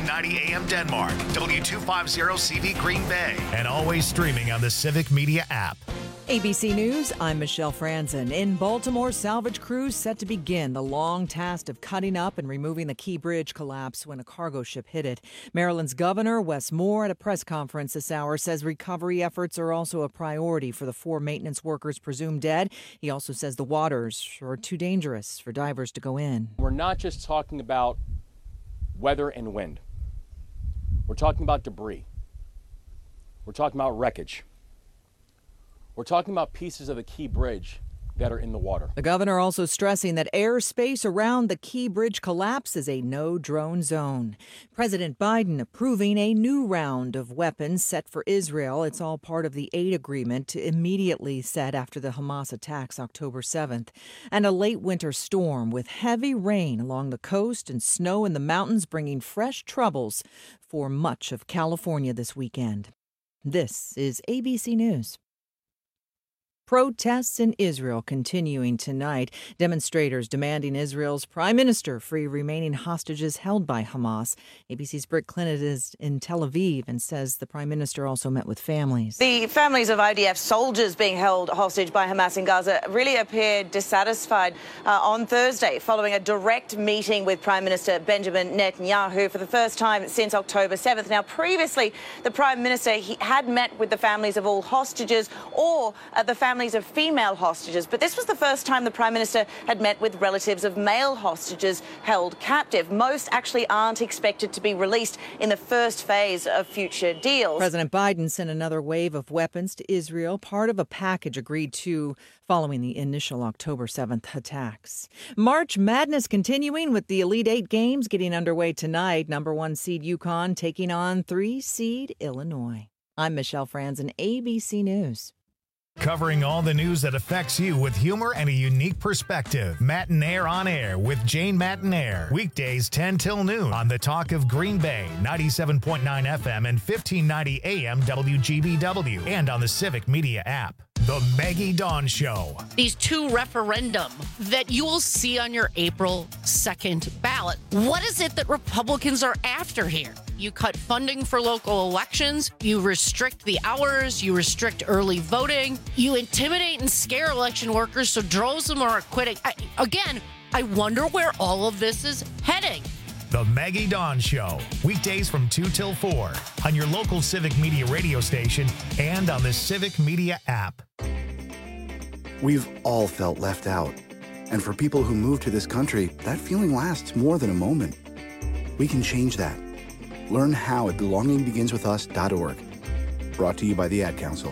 1590 AM Denmark, W250CV Green Bay, and always streaming on the Civic Media app. ABC News, I'm Michelle Franzen. In Baltimore, salvage crews set to begin the long task of cutting up and removing the Key Bridge collapse when a cargo ship hit it. Maryland's Governor Wes Moore at a press conference this hour says recovery efforts are also a priority for the 4 maintenance workers presumed dead. He also says the waters are too dangerous for divers to go in. We're not just talking about weather and wind. We're talking about debris. We're talking about wreckage. We're talking about pieces of the Key Bridge that are in the water. The governor also stressing that airspace around the Key Bridge collapse is a no-drone zone. President Biden approving a new round of weapons set for Israel. It's all part of the aid agreement immediately set after the Hamas attacks October 7th. And a late winter storm with heavy rain along the coast and snow in the mountains bringing fresh troubles for much of California this weekend. This is ABC News. Protests in Israel continuing tonight. Demonstrators demanding Israel's prime minister free remaining hostages held by Hamas. ABC's Britt Clinton is in Tel Aviv and says the prime minister also met with families. The families of IDF soldiers being held hostage by Hamas in Gaza really appeared dissatisfied on Thursday following a direct meeting with Prime Minister Benjamin Netanyahu for the first time since October 7th. Now, previously, the prime minister had met with the families of all hostages or the families of female hostages, but this was the first time the Prime Minister had met with relatives of male hostages held captive. Most actually aren't expected to be released in the first phase of future deals. President Biden sent another wave of weapons to Israel, part of a package agreed to following the initial October 7th attacks. March Madness continuing with the Elite Eight games getting underway tonight. Number 1 seed UConn taking on 3 seed Illinois. I'm Michelle Franzen, ABC News. Covering all the news that affects you with humor and a unique perspective. Matinaire on Air with Jane Matinaire. Weekdays 10 till noon on the Talk of Green Bay, 97.9 FM and 1590 AM WGBW, and on the Civic Media app. The Maggie Dawn Show. These 2 referendum that you will see on your April 2nd ballot. What is it that Republicans are after here? You cut funding for local elections, you restrict the hours, you restrict early voting, you intimidate and scare election workers so droves of them are quitting. I wonder where all of this is heading. The Maggie Dawn Show. Weekdays from 2 till 4 on your local Civic Media radio station and on the Civic Media app. We've all felt left out. And for people who move to this country, that feeling lasts more than a moment. We can change that. Learn how at belongingbeginswithus.org. Brought to you by the Ad Council.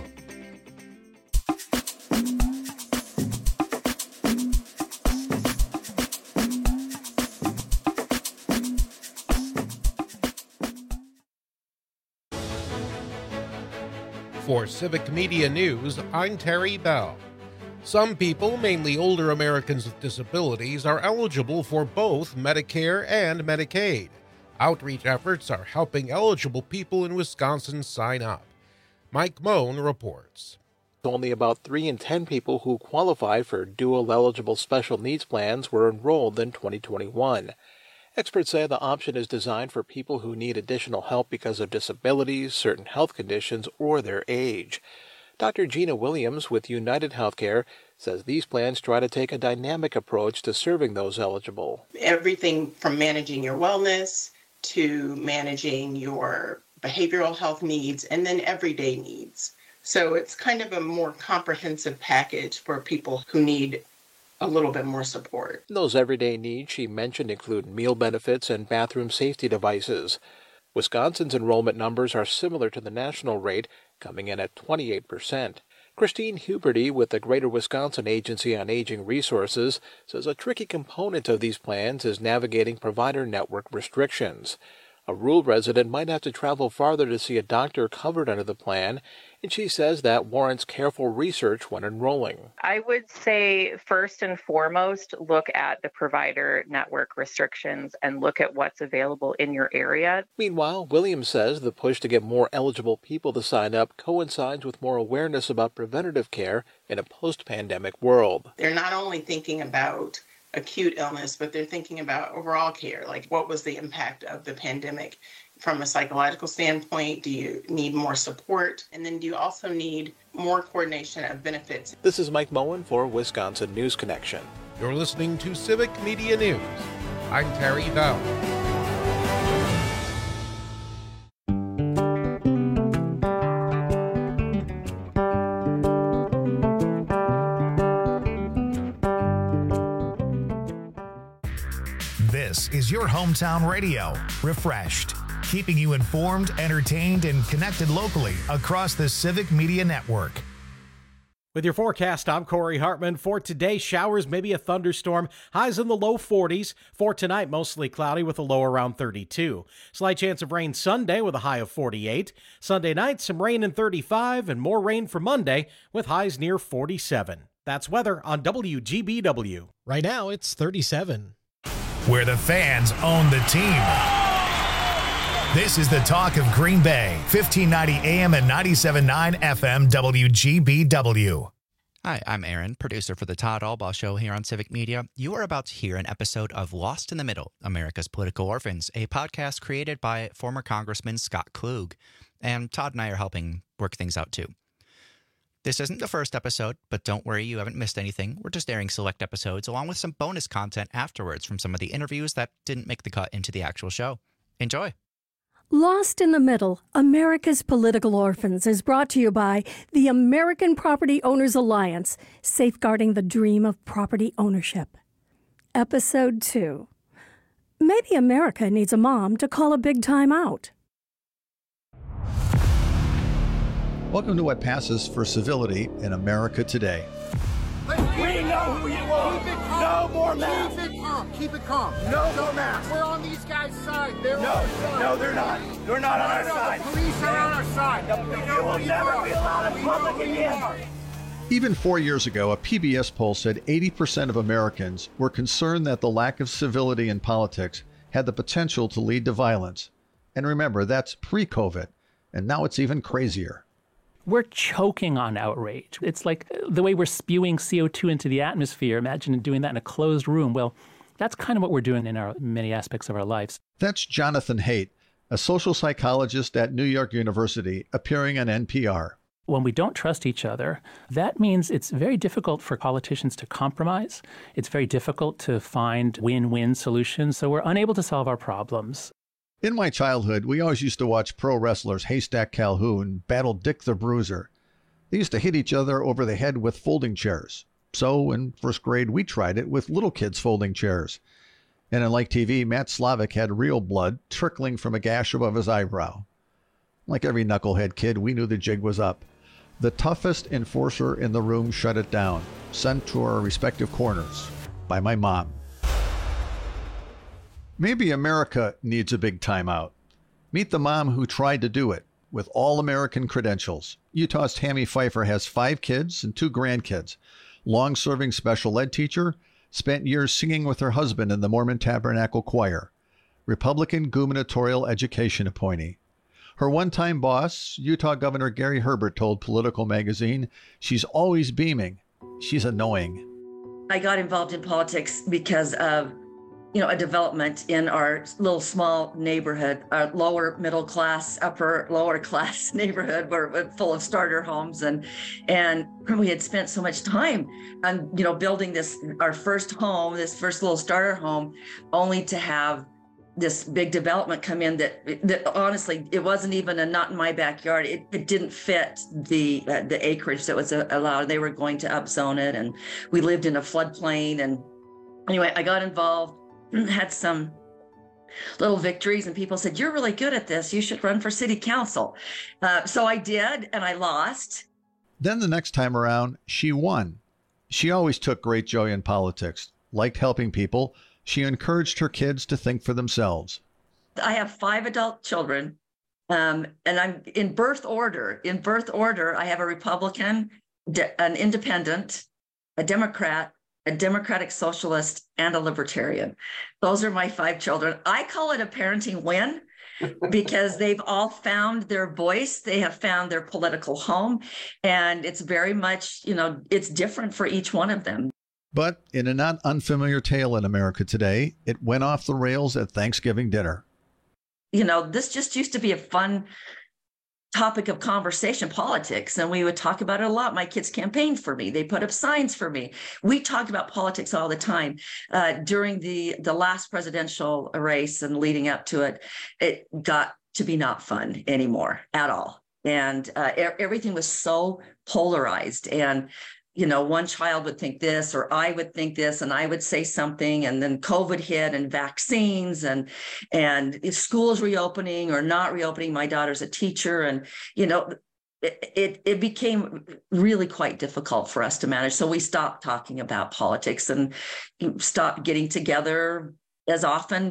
For Civic Media News, I'm Terry Bell. Some people, mainly older Americans with disabilities, are eligible for both Medicare and Medicaid. Outreach efforts are helping eligible people in Wisconsin sign up. Mike Moan reports. Only about 3 in 10 people who qualified for dual-eligible special needs plans were enrolled in 2021. Experts say the option is designed for people who need additional help because of disabilities, certain health conditions, or their age. Dr. Gina Williams with United Healthcare says these plans try to take a dynamic approach to serving those eligible. Everything from managing your wellness to managing your behavioral health needs and then everyday needs. So it's kind of a more comprehensive package for people who need a little bit more support. Those everyday needs she mentioned include meal benefits and bathroom safety devices. Wisconsin's enrollment numbers are similar to the national rate, coming in at 28%. Christine Huberty with the Greater Wisconsin Agency on Aging Resources says a tricky component of these plans is navigating provider network restrictions. A rural resident might have to travel farther to see a doctor covered under the plan, and she says that warrants careful research when enrolling. I would say first and foremost, look at the provider network restrictions and look at what's available in your area. Meanwhile, Williams says the push to get more eligible people to sign up coincides with more awareness about preventative care in a post-pandemic world. They're not only thinking about acute illness, but they're thinking about overall care. Like, what was the impact of the pandemic from a psychological standpoint? Do you need more support? And then do you also need more coordination of benefits? This is Mike Moen for Wisconsin News Connection. You're listening to Civic Media News. I'm Terry Bell. This is your hometown radio, Refreshed, keeping you informed, entertained, and connected locally across the Civic Media Network. With your forecast, I'm Corey Hartman. For today, showers, maybe a thunderstorm, highs in the low 40s. For tonight, mostly cloudy with a low around 32. Slight chance of rain Sunday with a high of 48. Sunday night, some rain in 35 and more rain for Monday with highs near 47. That's weather on WGBW. Right now, it's 37. Where the fans own the team. This is the talk of Green Bay, 1590 AM and 97.9 FM WGBW. Hi, I'm Aaron, producer for the Todd Albaugh Show here on Civic Media. You are about to hear an episode of Lost in the Middle, America's Political Orphans, a podcast created by former Congressman Scott Klug. And Todd and I are helping work things out too. This isn't the first episode, but don't worry, you haven't missed anything. We're just airing select episodes along with some bonus content afterwards from some of the interviews that didn't make the cut into the actual show. Enjoy. Lost in the Middle, America's Political Orphans is brought to you by the American Property Owners Alliance, safeguarding the dream of property ownership. Episode 2. Maybe America needs a mom to call a big time out. Welcome to what passes for civility in America today. We know who you are. No more masks. Keep it calm. Keep it calm. No more masks. We're on these guys' side. They're on our side. No, they're not. They're not on our side. The police are on our side. You will never be allowed in public again. Even 4 years ago, a PBS poll said 80% of Americans were concerned that the lack of civility in politics had the potential to lead to violence. And remember, that's pre-COVID. And now it's even crazier. We're choking on outrage. It's like the way we're spewing CO2 into the atmosphere. Imagine doing that in a closed room. Well, that's kind of what we're doing in our many aspects of our lives. That's Jonathan Haidt, a social psychologist at New York University, appearing on NPR. When we don't trust each other, that means it's very difficult for politicians to compromise. It's very difficult to find win-win solutions. So we're unable to solve our problems. In my childhood, we always used to watch pro wrestlers Haystack Calhoun battle Dick the Bruiser. They used to hit each other over the head with folding chairs. So in first grade, we tried it with little kids' folding chairs. And unlike TV, Matt Slavic had real blood trickling from a gash above his eyebrow. Like every knucklehead kid, we knew the jig was up. The toughest enforcer in the room shut it down, sent to our respective corners by my mom. Maybe America needs a big timeout. Meet the mom who tried to do it with all American credentials. Utah's Tammy Pfeiffer has 5 kids and 2 grandkids. Long-serving special ed teacher, spent years singing with her husband in the Mormon Tabernacle Choir. Republican gubernatorial education appointee. Her one-time boss, Utah Governor Gary Herbert, told Political Magazine, she's always beaming. She's annoying. I got involved in politics because of a development in our little small neighborhood, our lower middle class, lower class neighborhood, were full of starter homes, and we had spent so much time on building our first home, this first little starter home, only to have this big development come in that honestly, it wasn't even a not in my backyard. It didn't fit the acreage that was allowed. They were going to upzone it, and we lived in a floodplain. And anyway, I got involved. Had some little victories, and people said, "You're really good at this. You should run for city council." So I did, and I lost. Then the next time around, she won. She always took great joy in politics, liked helping people. She encouraged her kids to think for themselves. I have 5 adult children, and I'm in birth order. In birth order, I have a Republican, an independent, a Democrat, a Democratic Socialist, and a Libertarian. Those are my 5 children. I call it a parenting win because they've all found their voice. They have found their political home. And it's very much, it's different for each one of them. But in a not unfamiliar tale in America today, it went off the rails at Thanksgiving dinner. You know, this just used to be a fun topic of conversation, politics, and we would talk about it a lot. My kids campaigned for me. They put up signs for me. We talked about politics all the time. During the last presidential race and leading up to it, it got to be not fun anymore at all. And everything was so polarized. And you know, one child would think this, or I would think this, and I would say something, and then COVID hit, and vaccines, and if schools reopening or not reopening. My daughter's a teacher, and you know, it became really quite difficult for us to manage. So we stopped talking about politics and stopped getting together as often.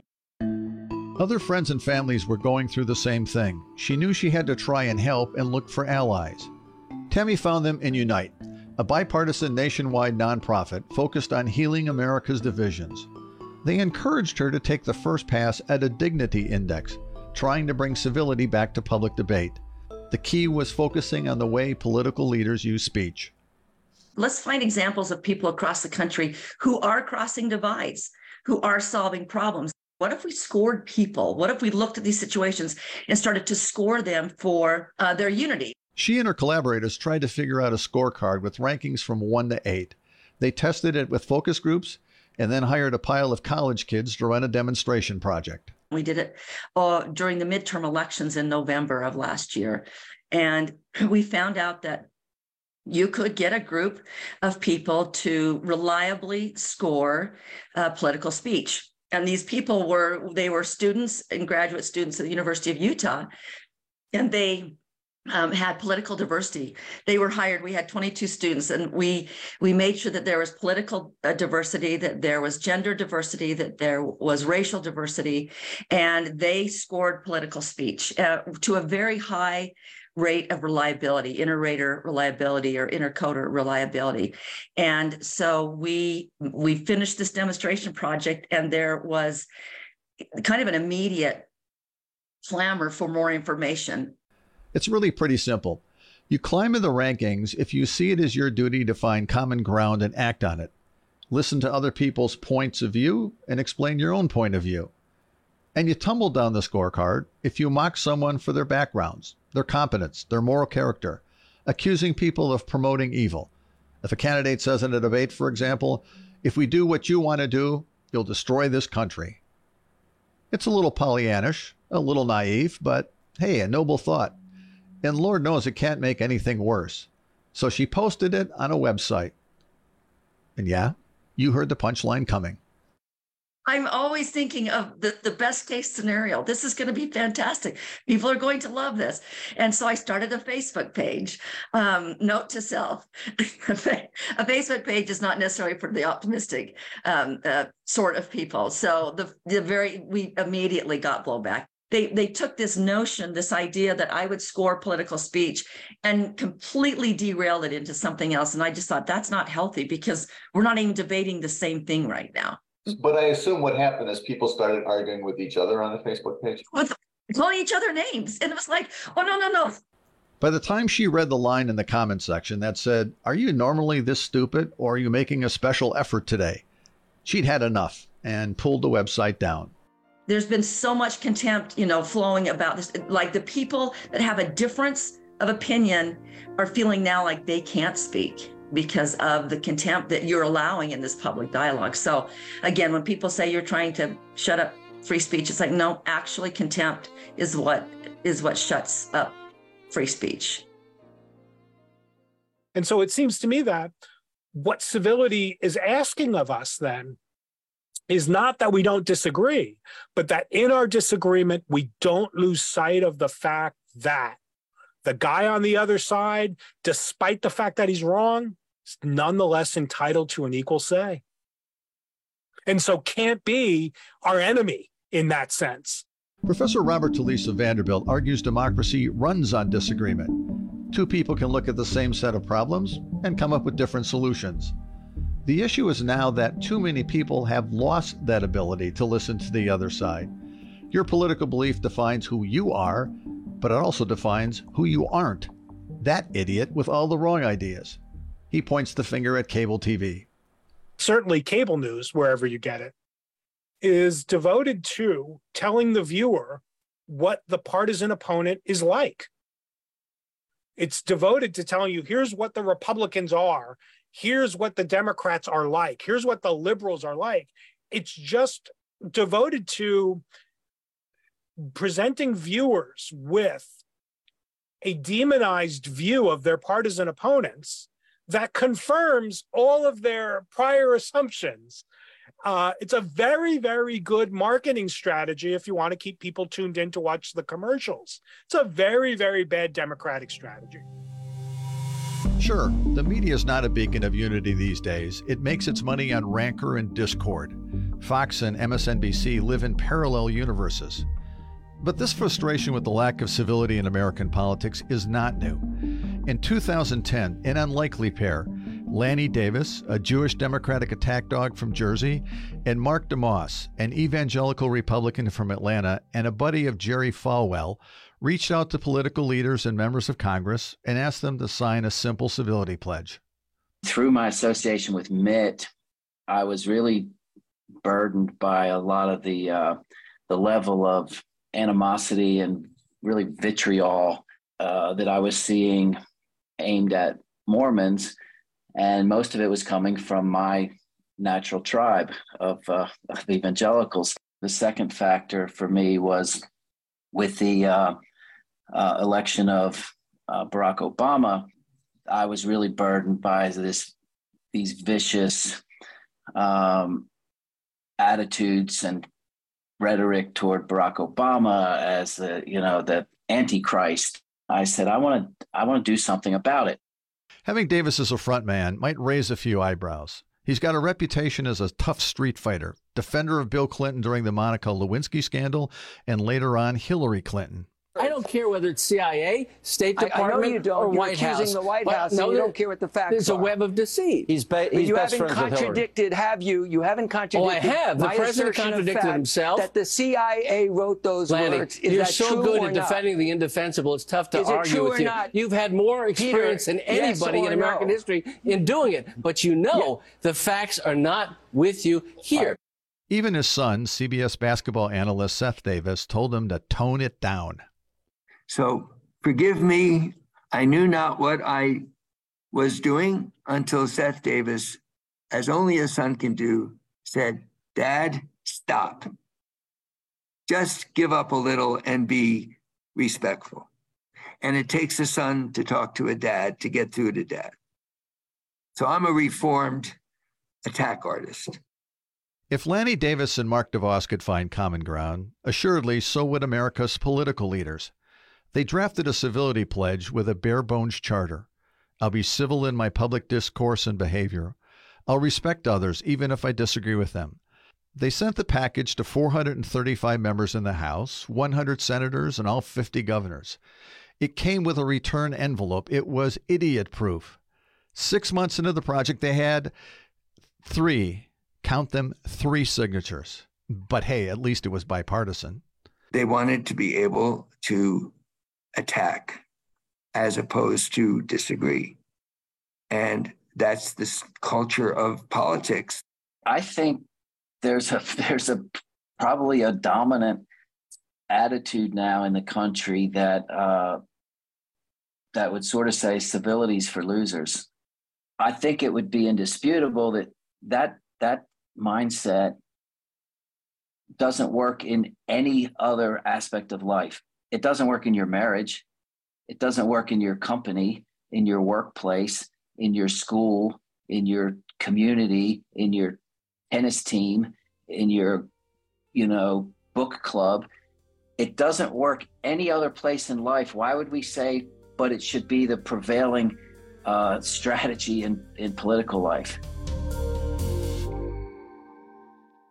Other friends and families were going through the same thing. She knew she had to try and help and look for allies. Tammy found them in Unite, a bipartisan nationwide nonprofit focused on healing America's divisions. They encouraged her to take the first pass at a dignity index, trying to bring civility back to public debate. The key was focusing on the way political leaders use speech. Let's find examples of people across the country who are crossing divides, who are solving problems. What if we scored people? What if we looked at these situations and started to score them for their unity? She and her collaborators tried to figure out a scorecard with rankings from 1 to 8. They tested it with focus groups and then hired a pile of college kids to run a demonstration project. We did it during the midterm elections in November of last year. And we found out that you could get a group of people to reliably score political speech. And these people were students and graduate students at the University of Utah, and they had political diversity. They were hired. We had 22 students, and we made sure that there was political diversity, that there was gender diversity, that there was racial diversity, and they scored political speech to a very high rate of reliability, inter-rater reliability or intercoder reliability. And so we finished this demonstration project, and there was kind of an immediate clamor for more information. It's really pretty simple. You climb in the rankings if you see it as your duty to find common ground and act on it. Listen to other people's points of view and explain your own point of view. And you tumble down the scorecard if you mock someone for their backgrounds, their competence, their moral character, accusing people of promoting evil. If a candidate says in a debate, for example, if we do what you want to do, you'll destroy this country. It's a little Pollyannish, a little naive, but hey, a noble thought. And Lord knows it can't make anything worse. So she posted it on a website. And yeah, you heard the punchline coming. I'm always thinking of the best case scenario. This is going to be fantastic. People are going to love this. And so I started a Facebook page. Note to self, a Facebook page is not necessarily for the optimistic sort of people. So we immediately got blowback. They took this notion, this idea that I would score political speech and completely derailed it into something else. And I just thought that's not healthy because we're not even debating the same thing right now. But I assume what happened is people started arguing with each other on the Facebook page. Calling each other names. And it was like, oh, no. By the time she read the line in the comment section that said, "Are you normally this stupid, or are you making a special effort today?" she'd had enough and pulled the website down. There's been so much contempt, flowing about this. Like the people that have a difference of opinion are feeling now like they can't speak because of the contempt that you're allowing in this public dialogue. So again, when people say you're trying to shut up free speech, it's like, no, actually contempt is what shuts up free speech. And so it seems to me that what civility is asking of us then is not that we don't disagree, but that in our disagreement, we don't lose sight of the fact that the guy on the other side, despite the fact that he's wrong, is nonetheless entitled to an equal say. And so can't be our enemy in that sense. Professor Robert Talisse of Vanderbilt argues democracy runs on disagreement. Two people can look at the same set of problems and come up with different solutions. The issue is now that too many people have lost that ability to listen to the other side. Your political belief defines who you are, but it also defines who you aren't. That idiot with all the wrong ideas. He points the finger at cable TV. certainly cable news, wherever you get it, is devoted to telling the viewer what the partisan opponent is like. It's devoted to telling you, here's what the Republicans are, here's what the Democrats are like, here's what the liberals are like. It's just devoted to presenting viewers with a demonized view of their partisan opponents that confirms all of their prior assumptions. It's a very, very good marketing strategy if you want to keep people tuned in to watch the commercials. It's a very, very bad Democratic strategy. Sure, the media is not a beacon of unity these days. It makes its money on rancor and discord. Fox and MSNBC live in parallel universes. But this frustration with the lack of civility in American politics is not new. In 2010, an unlikely pair, Lanny Davis, a Jewish Democratic attack dog from Jersey, and Mark DeMoss, an evangelical Republican from Atlanta and a buddy of Jerry Falwell, reached out to political leaders and members of Congress and asked them to sign a simple civility pledge. Through my association with Mitt, I was really burdened by a lot of the level of animosity and really vitriol that I was seeing aimed at Mormons. And most of it was coming from my natural tribe of evangelicals. The second factor for me was with the election of Barack Obama, I was really burdened by these vicious attitudes and rhetoric toward Barack Obama as the Antichrist. I said, I want to do something about it. Having Davis as a front man might raise a few eyebrows. He's got a reputation as a tough street fighter, defender of Bill Clinton during the Monica Lewinsky scandal, and later on Hillary Clinton. I don't care whether it's CIA, State Department, I know you don't. or You're White House. accusing the White House, and you don't care what the facts There's are. a web of deceit. You haven't contradicted, have you? You haven't contradicted. Oh, I have. The president contradicted himself. That the CIA wrote those Lanny, words. Is you're that so true good or at not? defending the indefensible. It's tough to Is it argue true with or you. not? You've had more experience than anybody yes in or American no? history in doing it. But you know the facts are not with you here. Even his son, CBS basketball analyst Seth Davis, told him to tone it down. So forgive me. I knew not what I was doing until Seth Davis, as only a son can do, said, "Dad, stop. Just give up a little and be respectful." And it takes a son to talk to a dad to get through to dad. So I'm a reformed attack artist. If Lanny Davis and Mark DeVos could find common ground, assuredly so would America's political leaders. They drafted a civility pledge with a bare-bones charter. I'll be civil in my public discourse and behavior. I'll respect others, even if I disagree with them. They sent the package to 435 members in the House, 100 senators, and all 50 governors. It came with a return envelope. It was idiot-proof. 6 months into the project, they had 3 signatures. But hey, at least it was bipartisan. They wanted to be able to attack as opposed to disagree. And that's this culture of politics. I think there's probably a dominant attitude now in the country that would sort of say civility's for losers. I think it would be indisputable that mindset doesn't work in any other aspect of life. It doesn't work in your marriage. It doesn't work in your company, in your workplace, in your school, in your community, in your tennis team, in your, book club. It doesn't work any other place in life. Why would we say, but it should be the prevailing strategy in political life?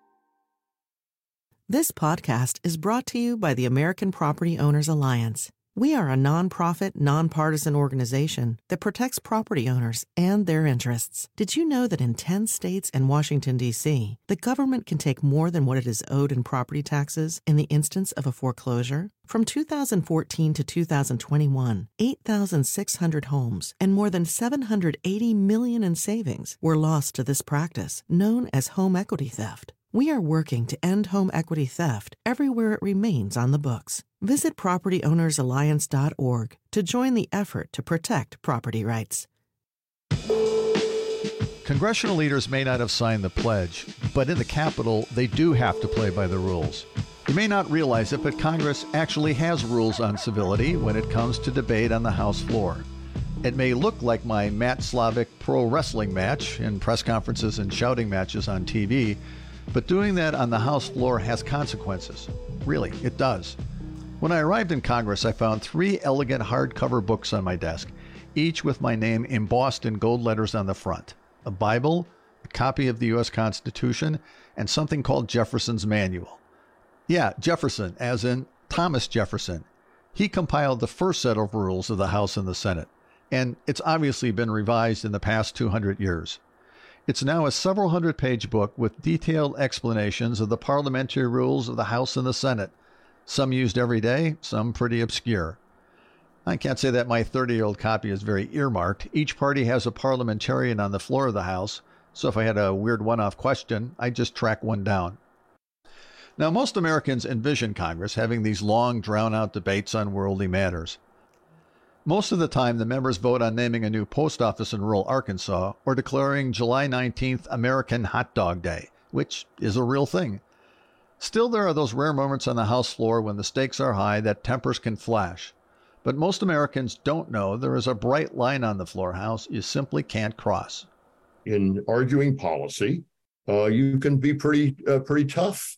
This podcast is brought to you by the American Property Owners Alliance. We are a nonprofit, nonpartisan organization that protects property owners and their interests. Did you know that in 10 states and Washington, D.C., the government can take more than what it is owed in property taxes in the instance of a foreclosure? From 2014 to 2021, 8,600 homes and more than $780 million in savings were lost to this practice, known as home equity theft. We are working to end home equity theft everywhere it remains on the books. Visit PropertyOwnersAlliance.org to join the effort to protect property rights. Congressional leaders may not have signed the pledge, but in the Capitol, they do have to play by the rules. You may not realize it, but Congress actually has rules on civility when it comes to debate on the House floor. It may look like my Matt Slavic pro wrestling match in press conferences and shouting matches on TV, but doing that on the House floor has consequences. Really, it does. When I arrived in Congress, I found 3 elegant hardcover books on my desk, each with my name embossed in gold letters on the front. A Bible, a copy of the U.S. Constitution, and something called Jefferson's Manual. Yeah, Jefferson, as in Thomas Jefferson. He compiled the first set of rules of the House and the Senate, and it's obviously been revised in the past 200 years. It's now a several hundred-page book with detailed explanations of the parliamentary rules of the House and the Senate, some used every day, some pretty obscure. I can't say that my 30-year-old copy is very earmarked. Each party has a parliamentarian on the floor of the House, so if I had a weird one-off question, I'd just track one down. Now, most Americans envision Congress having these long, drawn-out debates on worldly matters. Most of the time, the members vote on naming a new post office in rural Arkansas or declaring July 19th American Hot Dog Day, which is a real thing. Still, there are those rare moments on the House floor when the stakes are high that tempers can flash. But most Americans don't know there is a bright line on the floor, House, you simply can't cross. In arguing policy, you can be pretty tough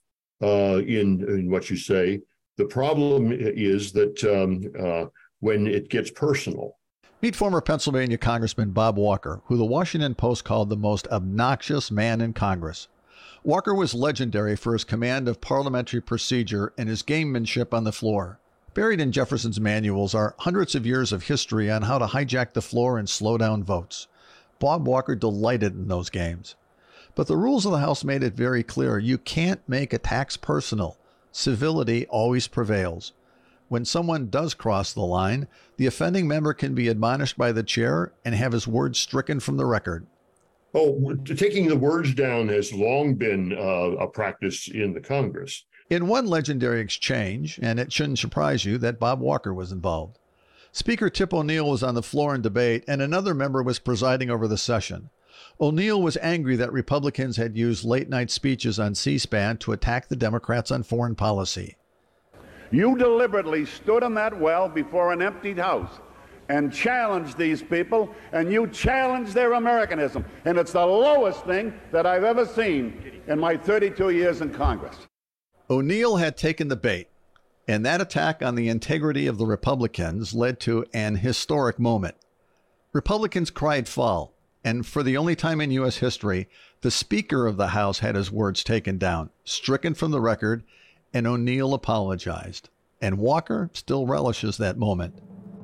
in what you say. The problem is that when it gets personal. Meet former Pennsylvania Congressman Bob Walker, who the Washington Post called the most obnoxious man in Congress. Walker was legendary for his command of parliamentary procedure and his gamemanship on the floor. Buried in Jefferson's manuals are hundreds of years of history on how to hijack the floor and slow down votes. Bob Walker delighted in those games. But the rules of the House made it very clear you can't make attacks personal. Civility always prevails. When someone does cross the line, the offending member can be admonished by the chair and have his words stricken from the record. Oh, taking the words down has long been a practice in the Congress. In one legendary exchange, and it shouldn't surprise you that Bob Walker was involved. Speaker Tip O'Neill was on the floor in debate, and another member was presiding over the session. O'Neill was angry that Republicans had used late-night speeches on C-SPAN to attack the Democrats on foreign policy. You deliberately stood in that well before an emptied house and challenged these people, and you challenged their Americanism. And it's the lowest thing that I've ever seen in my 32 years in Congress. O'Neill had taken the bait, and that attack on the integrity of the Republicans led to an historic moment. Republicans cried foul, and for the only time in U.S. history, the Speaker of the House had his words taken down, stricken from the record, and O'Neill apologized. And Walker still relishes that moment.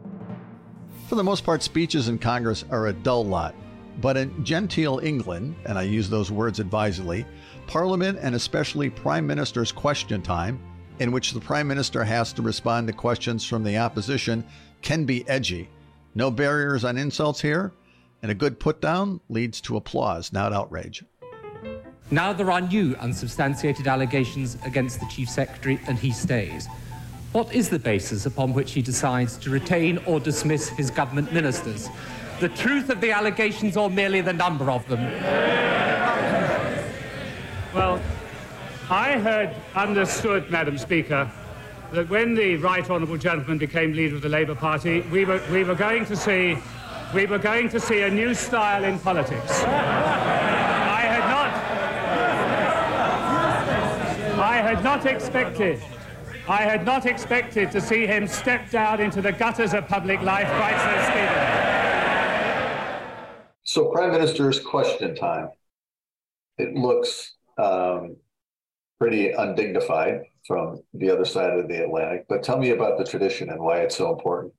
For the most part, speeches in Congress are a dull lot. But in genteel England, and I use those words advisedly, Parliament and especially Prime Minister's question time, in which the Prime Minister has to respond to questions from the opposition, can be edgy. No barriers on insults here, and a good put-down leads to applause, not outrage. Now there are new unsubstantiated allegations against the Chief Secretary, and he stays. What is the basis upon which he decides to retain or dismiss his government ministers? The truth of the allegations or merely the number of them? Well, I had understood, Madam Speaker, that when the right honourable gentleman became leader of the Labour Party, we were going to see a new style in politics. I had not expected to see him step down into the gutters of public life quite so speedily. So Prime Minister's question time. It looks pretty undignified from the other side of the Atlantic. But tell me about the tradition and why it's so important.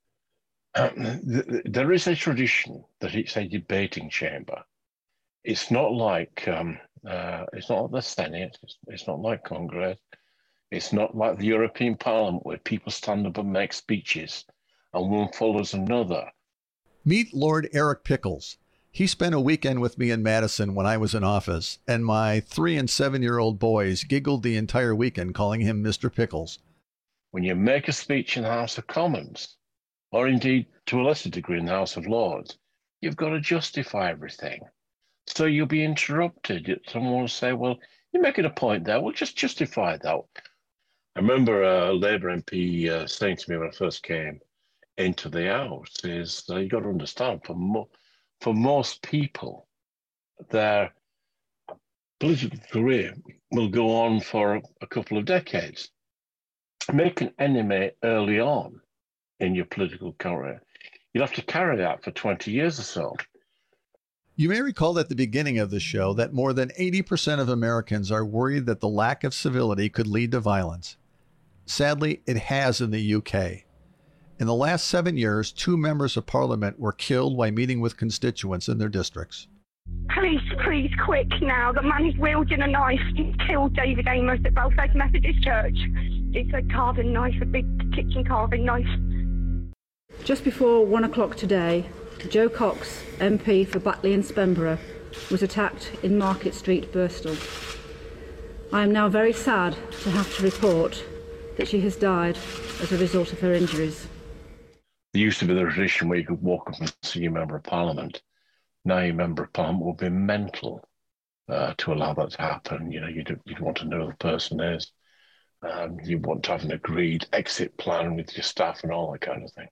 There is a tradition that it's a debating chamber. It's not like it's not the Senate. It's not like Congress. It's not like the European Parliament where people stand up and make speeches and one follows another. Meet Lord Eric Pickles. He spent a weekend with me in Madison when I was in office, and my 3- and 7-year-old boys giggled the entire weekend calling him Mr. Pickles. When you make a speech in the House of Commons, or indeed to a lesser degree in the House of Lords, you've got to justify everything. So you'll be interrupted. Someone will say, well, you're making a point there. Well, just justify that. I remember a Labour MP saying to me when I first came into the House is you got to understand, for most people, their political career will go on for a couple of decades. Make an enemy early on in your political career. You'll have to carry that for 20 years or so. You may recall at the beginning of the show that more than 80% of Americans are worried that the lack of civility could lead to violence. Sadly, it has in the UK. In the last 7 years, 2 members of parliament were killed while meeting with constituents in their districts. Please, quick now. The man is wielding a knife. He killed David Amos at Belfast Methodist Church. It's a carving knife, a big kitchen carving knife. Just before 1 o'clock today, Joe Cox, MP for Batley and Spenborough, was attacked in Market Street, Birstall. I am now very sad to have to report that she has died as a result of her injuries. There used to be the tradition where you could walk up and see a member of parliament. Now your member of parliament will be mental to allow that to happen. You know, you'd want to know who the person is. You want to have an agreed exit plan with your staff and all that kind of thing.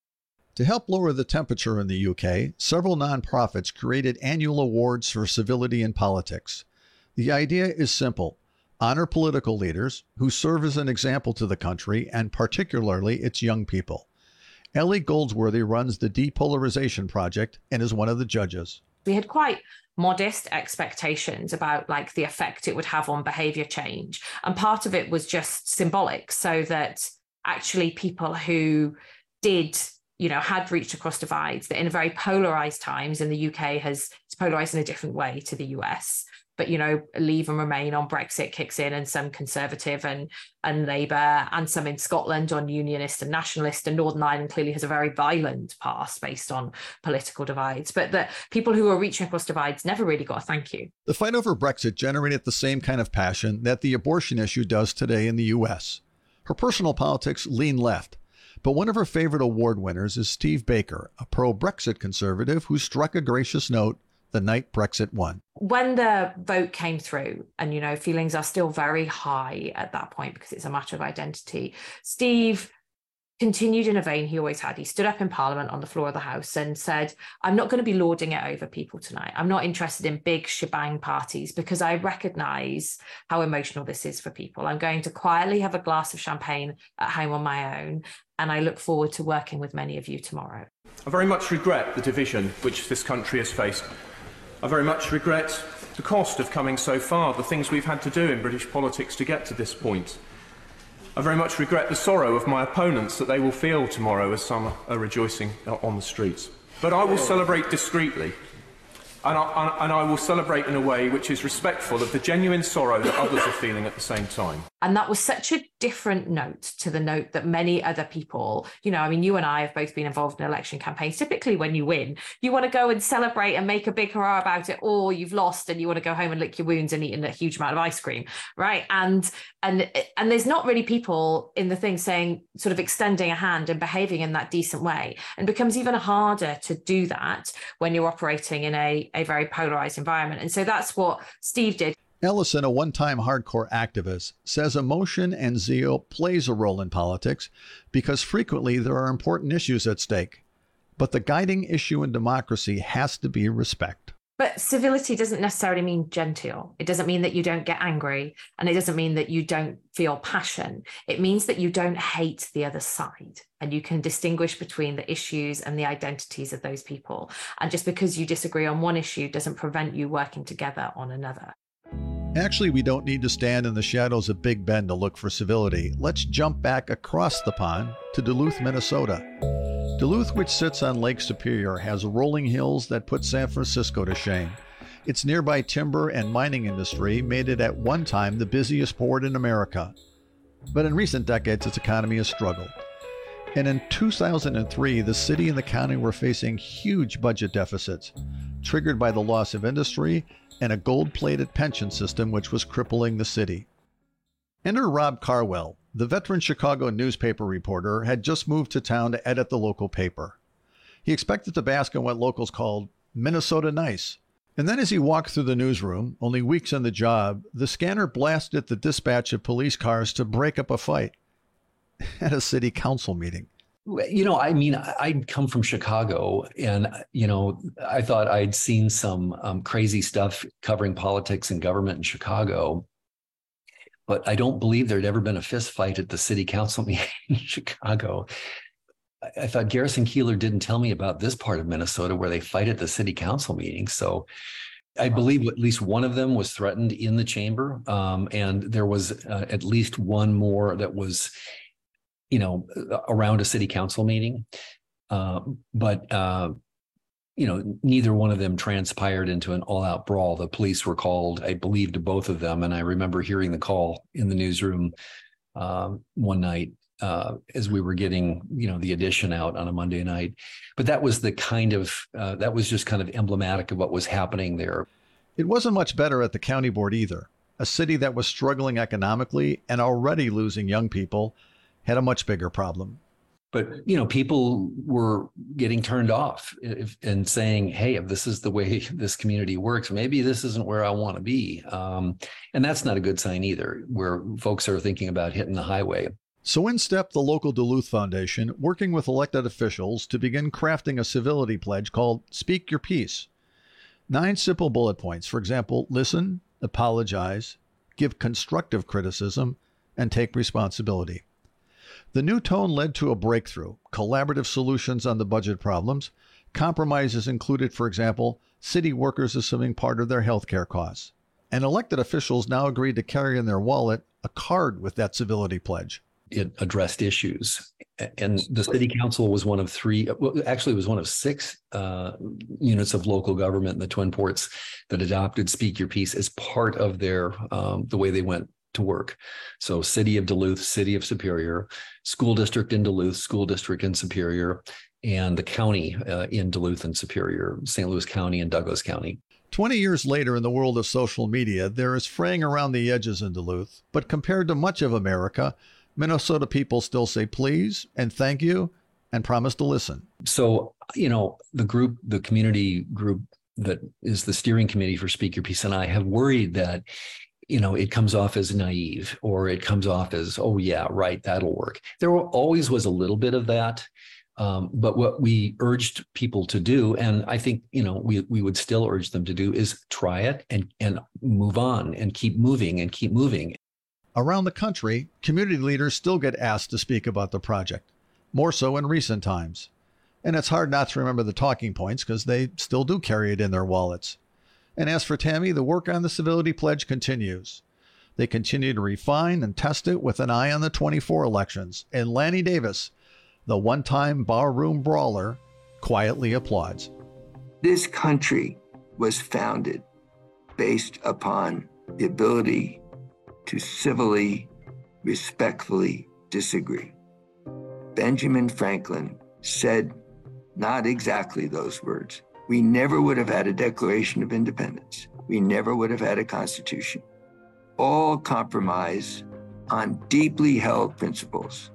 To help lower the temperature in the UK, several nonprofits created annual awards for civility in politics. The idea is simple. Honor political leaders who serve as an example to the country and particularly its young people. Ellie Goldsworthy runs the Depolarization Project and is one of the judges. We had quite modest expectations about the effect it would have on behavior change. And part of it was just symbolic, so that actually people who did, had reached across divides, that in very polarized times, and the UK it's polarized in a different way to the US. But, Leave and Remain on Brexit kicks in, and some Conservative and Labour, and some in Scotland on Unionist and Nationalist, and Northern Ireland clearly has a very violent past based on political divides. But the people who are reaching across divides never really got a thank you. The fight over Brexit generated the same kind of passion that the abortion issue does today in the U.S. Her personal politics lean left, but one of her favorite award winners is Steve Baker, a pro-Brexit conservative who struck a gracious note the night Brexit won. When the vote came through, and feelings are still very high at that point because it's a matter of identity, Steve continued in a vein he always had. He stood up in Parliament on the floor of the House and said, I'm not going to be lording it over people tonight. I'm not interested in big shebang parties because I recognise how emotional this is for people. I'm going to quietly have a glass of champagne at home on my own, and I look forward to working with many of you tomorrow. I very much regret the division which this country has faced. I very much regret the cost of coming so far, the things we've had to do in British politics to get to this point. I very much regret the sorrow of my opponents that they will feel tomorrow as some are rejoicing on the streets. But I will celebrate discreetly, and I will celebrate in a way which is respectful of the genuine sorrow that others are feeling at the same time. And that was such a different note to the note that many other people, you and I have both been involved in election campaigns. Typically when you win, you want to go and celebrate and make a big hurrah about it, or you've lost and you want to go home and lick your wounds and eat a huge amount of ice cream, right? And there's not really people in the thing saying, sort of extending a hand and behaving in that decent way. And it becomes even harder to do that when you're operating in a very polarized environment. And so that's what Steve did. Ellison, a one-time hardcore activist, says emotion and zeal plays a role in politics because frequently there are important issues at stake. But the guiding issue in democracy has to be respect. But civility doesn't necessarily mean genteel. It doesn't mean that you don't get angry, and it doesn't mean that you don't feel passion. It means that you don't hate the other side, and you can distinguish between the issues and the identities of those people. And just because you disagree on one issue doesn't prevent you working together on another. Actually, we don't need to stand in the shadows of Big Ben to look for civility. Let's jump back across the pond to Duluth, Minnesota. Duluth, which sits on Lake Superior, has rolling hills that put San Francisco to shame. Its nearby timber and mining industry made it at one time the busiest port in America. But in recent decades, its economy has struggled. And in 2003, the city and the county were facing huge budget deficits, triggered by the loss of industry and a gold-plated pension system which was crippling the city. Enter Rob Carwell. The veteran Chicago newspaper reporter had just moved to town to edit the local paper. He expected to bask in what locals called Minnesota nice. And then as he walked through the newsroom, only weeks on the job, the scanner blasted the dispatch of police cars to break up a fight at a city council meeting. You know, I mean, I'd come from Chicago and, you know, I thought I'd seen some crazy stuff covering politics and government in Chicago. But I don't believe there'd ever been a fist fight at the city council meeting in Chicago. I thought Garrison Keillor didn't tell me about this part of Minnesota where they fight at the city council meeting. So I believe at least one of them was threatened in the chamber. And there was at least one more that was, you know, around a city council meeting. But you know, neither one of them transpired into an all-out brawl. The police were called, I believe, to both of them. And I remember hearing the call in the newsroom one night as we were getting, you know, the edition out on a Monday night. But that was the kind of, that was just kind of emblematic of what was happening there. It wasn't much better at the county board either. A city that was struggling economically and already losing young people had a much bigger problem. But, you know, people were getting turned off and saying, hey, if this is the way this community works, maybe this isn't where I want to be. And that's not a good sign either, where folks are thinking about hitting the highway. So in stepped the local Duluth Foundation, working with elected officials to begin crafting a civility pledge called Speak Your Piece. 9 simple bullet points. For example, listen, apologize, give constructive criticism, and take responsibility. The new tone led to a breakthrough, collaborative solutions on the budget problems. Compromises included, for example, city workers assuming part of their health care costs. And elected officials now agreed to carry in their wallet a card with that civility pledge. It addressed issues. And the city council was one of 3, well, actually it was one of 6 units of local government in the Twin Ports that adopted Speak Your Piece as part of their, the way they went to work. So City of Duluth, City of Superior, School District in Duluth, School District in Superior, and the county in Duluth and Superior, St. Louis County and Douglas County. 20 years later in the world of social media, there is fraying around the edges in Duluth, but compared to much of America, Minnesota people still say please and thank you and promise to listen. So, you know, the community group that is the steering committee for Speak Your Piece and I have worried that, you know, it comes off as naive or it comes off as, oh, yeah, right, that'll work. There always was a little bit of that. But what we urged people to do, and I think, you know, we would still urge them to do, is try it and move on and keep moving and keep moving. Around the country, community leaders still get asked to speak about the project, more so in recent times. And it's hard not to remember the talking points because they still do carry it in their wallets. And as for Tammy, the work on the civility pledge continues. They continue to refine and test it with an eye on the 24 elections. And Lanny Davis, the one-time barroom brawler, quietly applauds. This country was founded based upon the ability to civilly, respectfully disagree. Benjamin Franklin said not exactly those words. We never would have had a Declaration of Independence. We never would have had a Constitution. All compromise on deeply held principles.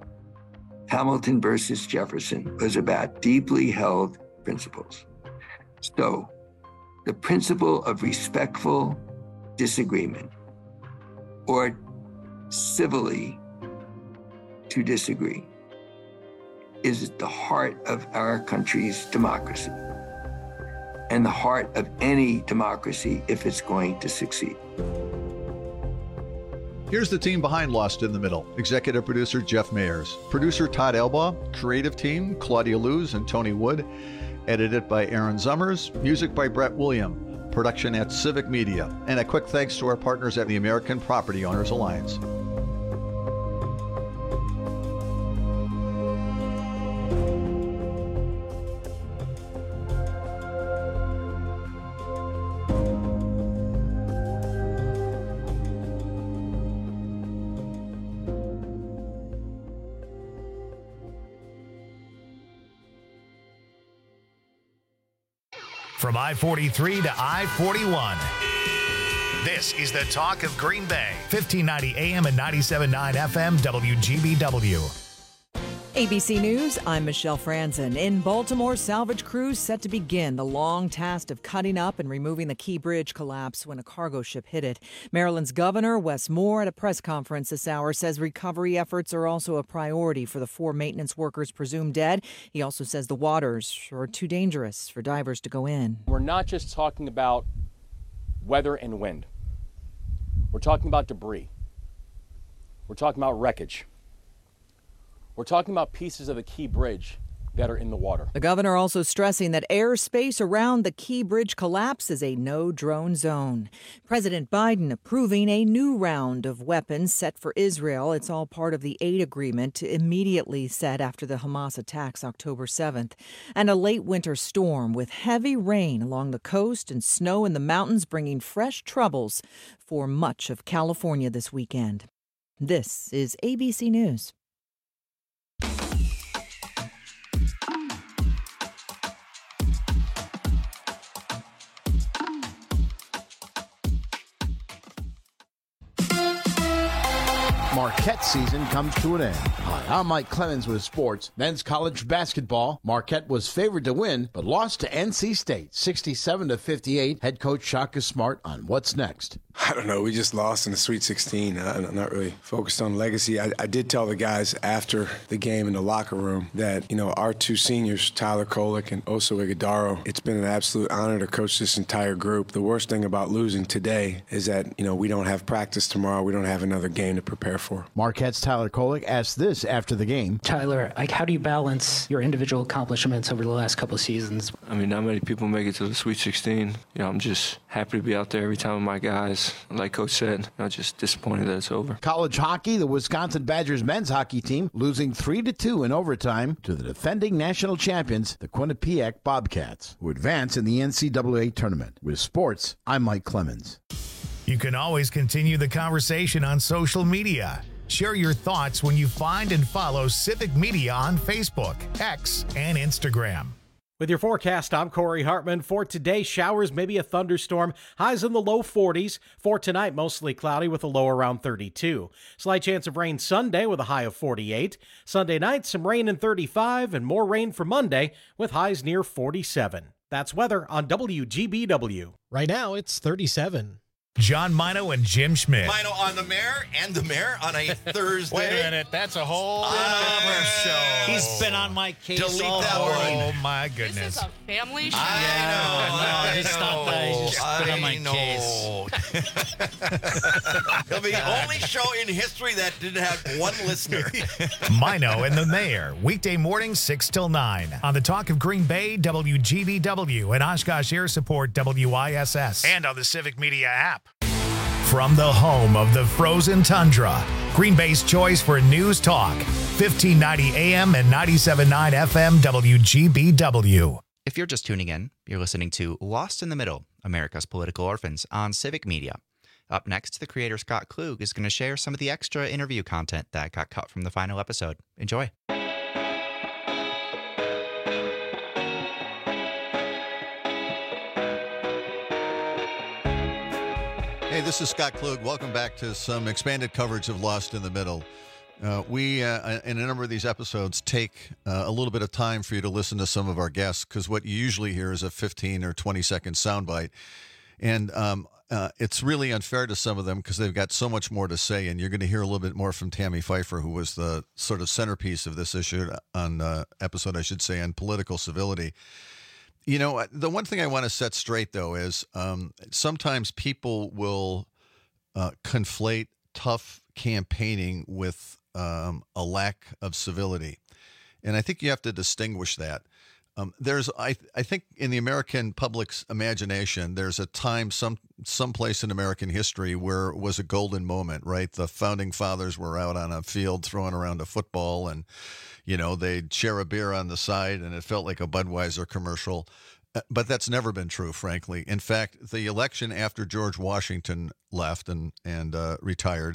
Hamilton versus Jefferson was about deeply held principles. So the principle of respectful disagreement, or civilly to disagree, is at the heart of our country's democracy and the heart of any democracy if it's going to succeed. Here's the team behind Lost in the Middle. Executive producer Jeff Mayers. Producer Todd Elbaugh. Creative team Claudia Luz and Tony Wood. Edited by Aaron Zummers. Music by Brett William. Production at Civic Media. And a quick thanks to our partners at the American Property Owners Alliance. From I-43 to I-41. This is the talk of Green Bay. 1590 AM and 97.9 FM WGBW. ABC News, I'm Michelle Franzen. In Baltimore, salvage crews set to begin the long task of cutting up and removing the Key Bridge collapse when a cargo ship hit it. Maryland's Governor Wes Moore at a press conference this hour says recovery efforts are also a priority for the 4 maintenance workers presumed dead. He also says the waters are too dangerous for divers to go in. We're not just talking about weather and wind. We're talking about debris. We're talking about wreckage. We're talking about pieces of the Key Bridge that are in the water. The governor also stressing that airspace around the Key Bridge collapse is a no-drone zone. President Biden approving a new round of weapons set for Israel. It's all part of the aid agreement immediately set after the Hamas attacks October 7th. And a late winter storm with heavy rain along the coast and snow in the mountains bringing fresh troubles for much of California this weekend. This is ABC News. Marquette season comes to an end. Hi, I'm Mike Clemens with sports. Men's college basketball. Marquette was favored to win, but lost to NC State, 67-58. Head coach Shaka Smart on what's next. I don't know. We just lost in the Sweet 16. I'm not really focused on legacy. I did tell the guys after the game in the locker room that, our 2 seniors, Tyler Kolek and Oso Ighodaro, it's been an absolute honor to coach this entire group. The worst thing about losing today is that, we don't have practice tomorrow. We don't have another game to prepare for. Marquette's Tyler Kolek asked this after the game. Tyler, how do you balance your individual accomplishments over the last couple of seasons? Not many people make it to the Sweet 16. I'm just happy to be out there every time with my guys. Like Coach said, I'm just disappointed that it's over. College hockey, the Wisconsin Badgers men's hockey team losing 3-2 in overtime to the defending national champions, the Quinnipiac Bobcats, who advance in the NCAA tournament. With sports, I'm Mike Clemens. You can always continue the conversation on social media. Share your thoughts when you find and follow Civic Media on Facebook, X, and Instagram. With your forecast, I'm Corey Hartman. For today, showers, maybe a thunderstorm. Highs in the low 40s. For tonight, mostly cloudy with a low around 32. Slight chance of rain Sunday with a high of 48. Sunday night, some rain in 35 and more rain for Monday with highs near 47. That's weather on WGBW. Right now, it's 37. John Mino and Jim Schmidt. Mino on the mayor and the mayor on a Thursday. Wait a minute, that's a whole other show. He's been on my case Delete all that morning. Oh my goodness. This is a family show. I He's just been on my case. It'll be the only show in history that didn't have one listener. Mino and the mayor, weekday morning 6 till 9 on the Talk of Green Bay, WGBW, and Oshkosh Air Support, WISS, and on the Civic Media app. From the home of the frozen tundra, Green Bay's choice for news talk, 1590 AM and 97.9 FM WGBW. If you're just tuning in, you're listening to Lost in the Middle, America's Political Orphans on Civic Media. Up next, the creator Scott Klug is going to share some of the extra interview content that got cut from the final episode. Enjoy. Hey, this is Scott Klug. Welcome back to some expanded coverage of Lost in the Middle. We, in a number of these episodes, take a little bit of time for you to listen to some of our guests, because what you usually hear is a 15 or 20-second soundbite. And it's really unfair to some of them because they've got so much more to say, and you're going to hear a little bit more from Tammy Pfeiffer, who was the sort of centerpiece of this issue on episode, I should say, on political civility. The one thing I want to set straight, though, is sometimes people will conflate tough campaigning with a lack of civility. And I think you have to distinguish that. I think in the American public's imagination, there's a time, someplace in American history where it was a golden moment, right? The founding fathers were out on a field throwing around a football, and, they'd share a beer on the side, and it felt like a Budweiser commercial. But that's never been true, frankly. In fact, the election after George Washington left and retired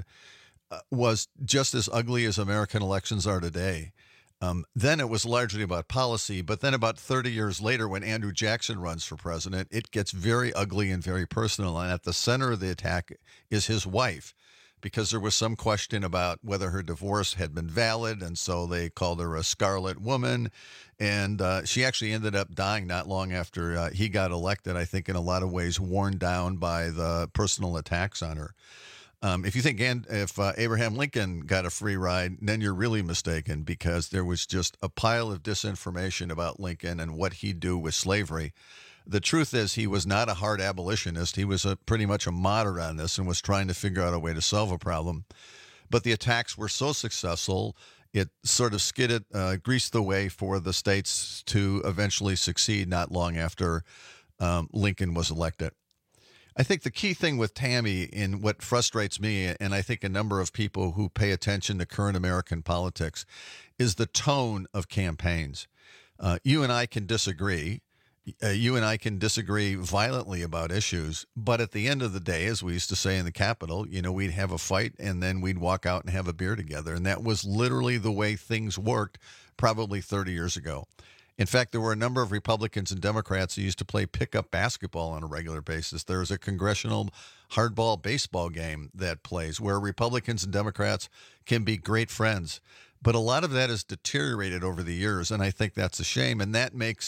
was just as ugly as American elections are today. Then it was largely about policy, but then about 30 years later, when Andrew Jackson runs for president, it gets very ugly and very personal. And at the center of the attack is his wife, because there was some question about whether her divorce had been valid, and so they called her a scarlet woman. And she actually ended up dying not long after he got elected, I think in a lot of ways worn down by the personal attacks on her. If you think if Abraham Lincoln got a free ride, then you're really mistaken, because there was just a pile of disinformation about Lincoln and what he'd do with slavery. The truth is he was not a hard abolitionist. He was pretty much a moderate on this and was trying to figure out a way to solve a problem. But the attacks were so successful, it sort of greased the way for the states to eventually succeed not long after Lincoln was elected. I think the key thing with Tammy, in what frustrates me, and I think a number of people who pay attention to current American politics, is the tone of campaigns. You and I can disagree. You and I can disagree violently about issues, but at the end of the day, as we used to say in the Capitol, we'd have a fight and then we'd walk out and have a beer together. And that was literally the way things worked probably 30 years ago. In fact, there were a number of Republicans and Democrats who used to play pickup basketball on a regular basis. There was a congressional hardball baseball game that plays where Republicans and Democrats can be great friends. But a lot of that has deteriorated over the years, and I think that's a shame. And that makes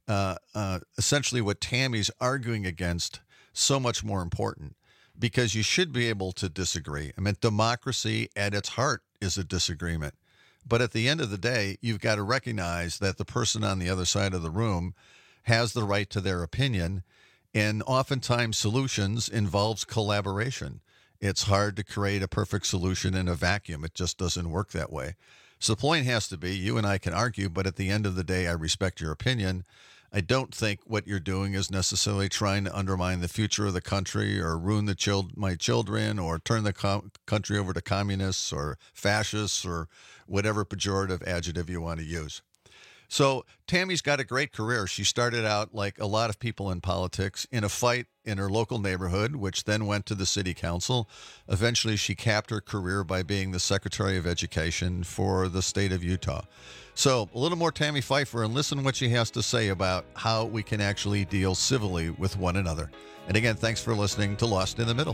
essentially what Tammy's arguing against so much more important, because you should be able to disagree. I mean, democracy at its heart is a disagreement. But at the end of the day, you've got to recognize that the person on the other side of the room has the right to their opinion. And oftentimes solutions involves collaboration. It's hard to create a perfect solution in a vacuum. It just doesn't work that way. So the point has to be, you and I can argue, but at the end of the day, I respect your opinion. I don't think what you're doing is necessarily trying to undermine the future of the country or ruin my children or turn the country over to communists or fascists or whatever pejorative adjective you want to use. So Tammy's got a great career. She started out, like a lot of people in politics, in a fight in her local neighborhood, which then went to the city council. Eventually, she capped her career by being the Secretary of Education for the state of Utah. So a little more Tammy Pfeiffer, and listen what she has to say about how we can actually deal civilly with one another. And again, thanks for listening to Lost in the Middle.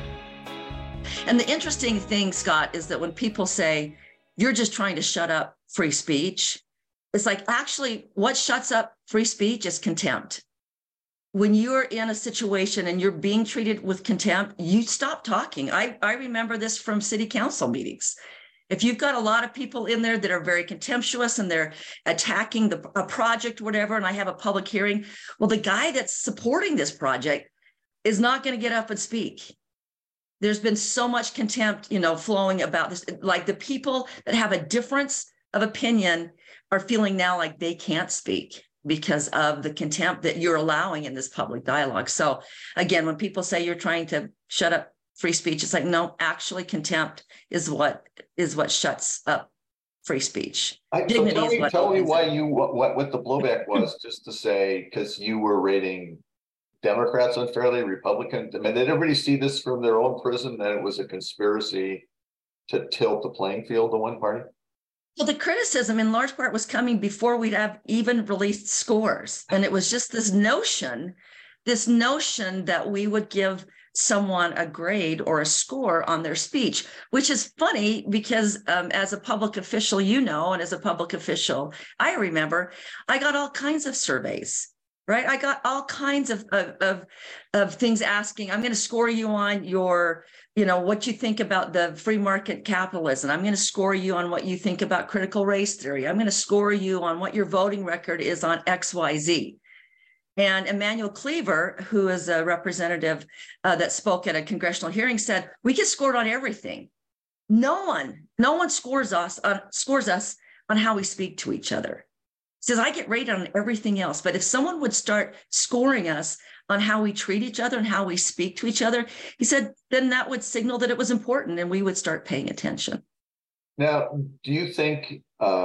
And the interesting thing, Scott, is that when people say, you're just trying to shut up free speech, it's like, actually, what shuts up free speech is contempt. When you're in a situation and you're being treated with contempt, you stop talking. I remember this from city council meetings. If you've got a lot of people in there that are very contemptuous and they're attacking a project, whatever, and I have a public hearing, well, the guy that's supporting this project is not going to get up and speak. There's been so much contempt, flowing about this. Like the people that have a difference of opinion are feeling now like they can't speak because of the contempt that you're allowing in this public dialogue. So again, when people say you're trying to shut up free speech, it's like, no, actually contempt is what shuts up free speech. So tell me why what the blowback was, just to say, because you were rating Democrats unfairly, Republican. I mean, did everybody see this from their own prism, that it was a conspiracy to tilt the playing field to one party? Well, the criticism in large part was coming before we'd have even released scores. And it was just this notion that we would give someone a grade or a score on their speech, which is funny because as a public official, and as a public official, I remember I got all kinds of surveys, right? I got all kinds of things asking, I'm going to score you on your, what you think about the free market capitalism. I'm going to score you on what you think about critical race theory. I'm going to score you on what your voting record is on XYZ. And Emmanuel Cleaver, who is a representative that spoke at a congressional hearing, said, we get scored on everything. No one scores us on how we speak to each other. says, I get rated on everything else. But if someone would start scoring us on how we treat each other and how we speak to each other, he said, then that would signal that it was important and we would start paying attention. Now, do you think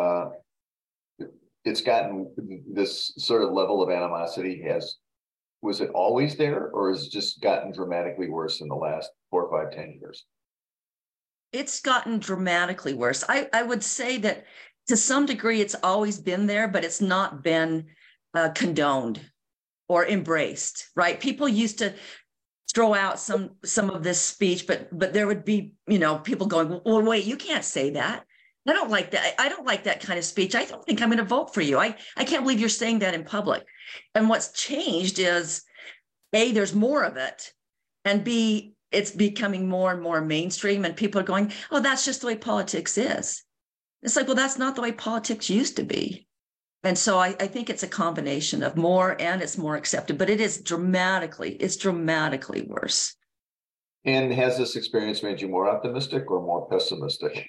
it's gotten this sort of level of animosity was it always there, or has it just gotten dramatically worse in the last 4, 5, 10 years? It's gotten dramatically worse. I would say that to some degree it's always been there, but it's not been condoned or embraced, right? People used to throw out some of this speech, but there would be, people going, well, wait, you can't say that. I don't like that. I don't like that kind of speech. I don't think I'm going to vote for you. I can't believe you're saying that in public. And what's changed is, A, there's more of it, and B, it's becoming more and more mainstream, and people are going, oh, that's just the way politics is. It's like, well, that's not the way politics used to be. And so I think it's a combination of more, and it's more accepted, but it's dramatically worse. And has this experience made you more optimistic or more pessimistic?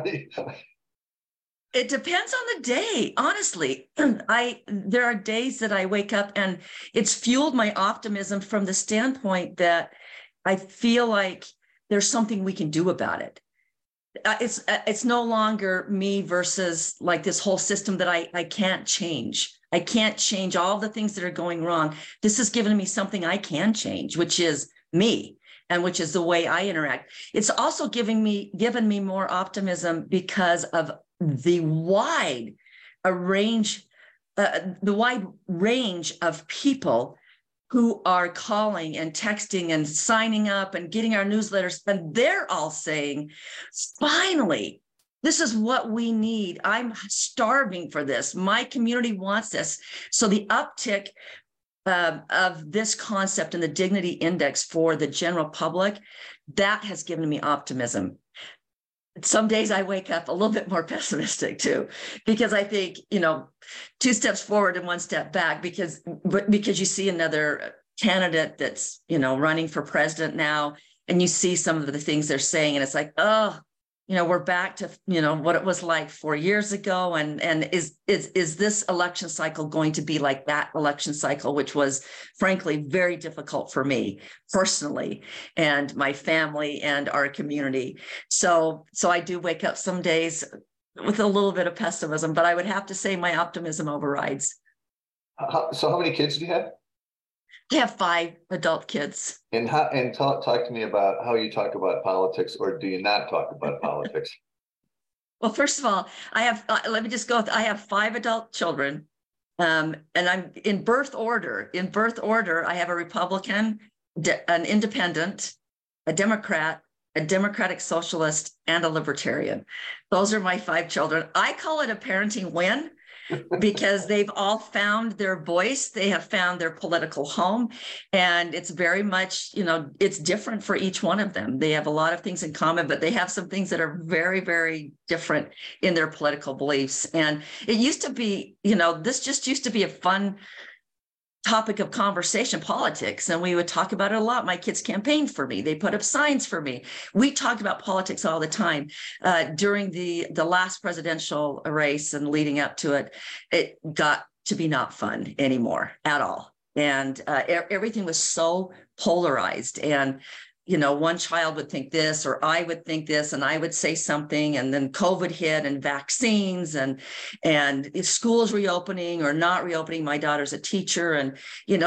It depends on the day, honestly. There are days that I wake up and it's fueled my optimism from the standpoint that I feel like there's something we can do about it. It's no longer me versus like this whole system that I can't change. I can't change all the things that are going wrong. This has given me something I can change, which is me, and which is the way I interact. It's also given me more optimism because of the wide range of people who are calling and texting and signing up and getting our newsletters, and they're all saying, finally, this is what we need. I'm starving for this. My community wants this. So the uptick of this concept and the dignity index for the general public, that has given me optimism. Some days I wake up a little bit more pessimistic too, because I think, 2 steps forward and 1 step back, because you see another candidate that's, running for president now, and you see some of the things they're saying, and it's like, oh, we're back to, what it was like 4 years ago. And is this election cycle going to be like that election cycle, which was frankly very difficult for me personally and my family and our community. So I do wake up some days with a little bit of pessimism, but I would have to say my optimism overrides. So how many kids do you have? I have 5 adult kids. And talk to me about how you talk about politics, or do you not talk about politics? Well, first of all, I have, let me just go. I have 5 adult children, and I'm in birth order. In birth order, I have a Republican, an independent, a Democrat, a Democratic Socialist, and a Libertarian. Those are my 5 children. I call it a parenting win, because they've all found their voice. They have found their political home. And it's very much, it's different for each one of them. They have a lot of things in common, but they have some things that are very, very different in their political beliefs. And it used to be, this just used to be a fun topic of conversation, politics, and we would talk about it a lot. My kids campaigned for me. They put up signs for me. We talked about politics all the time. During the last presidential race and leading up to it, it got to be not fun anymore at all. And everything was so polarized. And one child would think this, or I would think this, and I would say something, and then COVID hit, and vaccines, and schools reopening or not reopening. My daughter's a teacher, and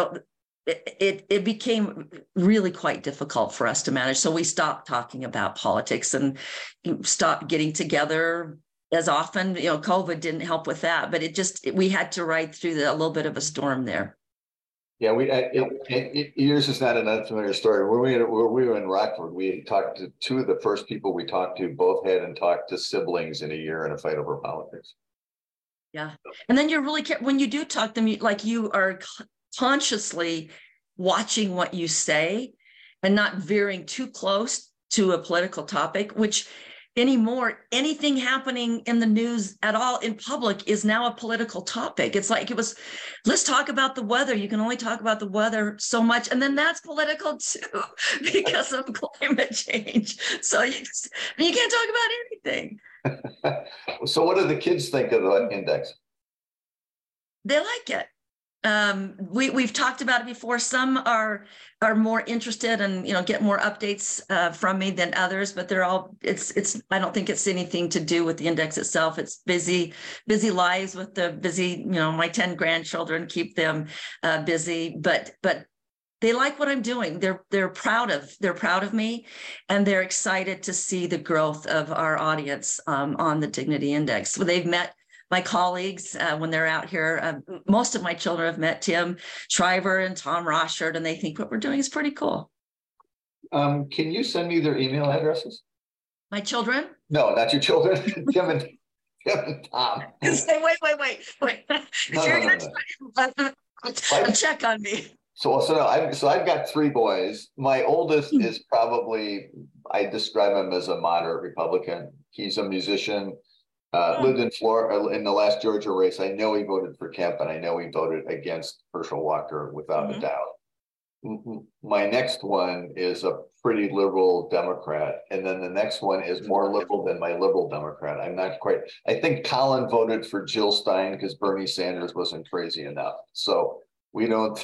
it became really quite difficult for us to manage. So we stopped talking about politics and stopped getting together as often. COVID didn't help with that, but we had to ride through a little bit of a storm there. Yeah, yours is not an unfamiliar story. When we were in Rockford, we talked to 2 of the first people we talked to. Both hadn't talked to siblings in a year in a fight over politics. Yeah, and then you're really when you do talk to them, you are consciously watching what you say and not veering too close to a political topic, which anymore, anything happening in the news at all in public is now a political topic. It's like let's talk about the weather. You can only talk about the weather so much. And then that's political too, because of climate change. So you can't talk about anything. So what do the kids think of the index? They like it. We've talked about it before. Some are more interested and, get more updates from me than others, but they're all, I don't think it's anything to do with the index itself. It's busy lives with the busy, my 10 grandchildren keep them busy, but they like what I'm doing. They're proud of me, and they're excited to see the growth of our audience on the Dignity Index. So they've met my colleagues when they're out here. Most of my children have met Tim Shriver and Tom Rochard, and they think what we're doing is pretty cool. Can you send me their email addresses? My children? No, not your children. Tim and Tom. Say, wait. You're going to check on me. So I've got 3 boys. My oldest is probably, I describe him as a moderate Republican. He's a musician. Lived in Florida in the last Georgia race. I know he voted for Kemp, and I know he voted against Herschel Walker without a doubt. My next one is a pretty liberal Democrat, and then the next one is more liberal than my liberal Democrat. I'm not quite. I think Colin voted for Jill Stein because Bernie Sanders wasn't crazy enough. So we don't.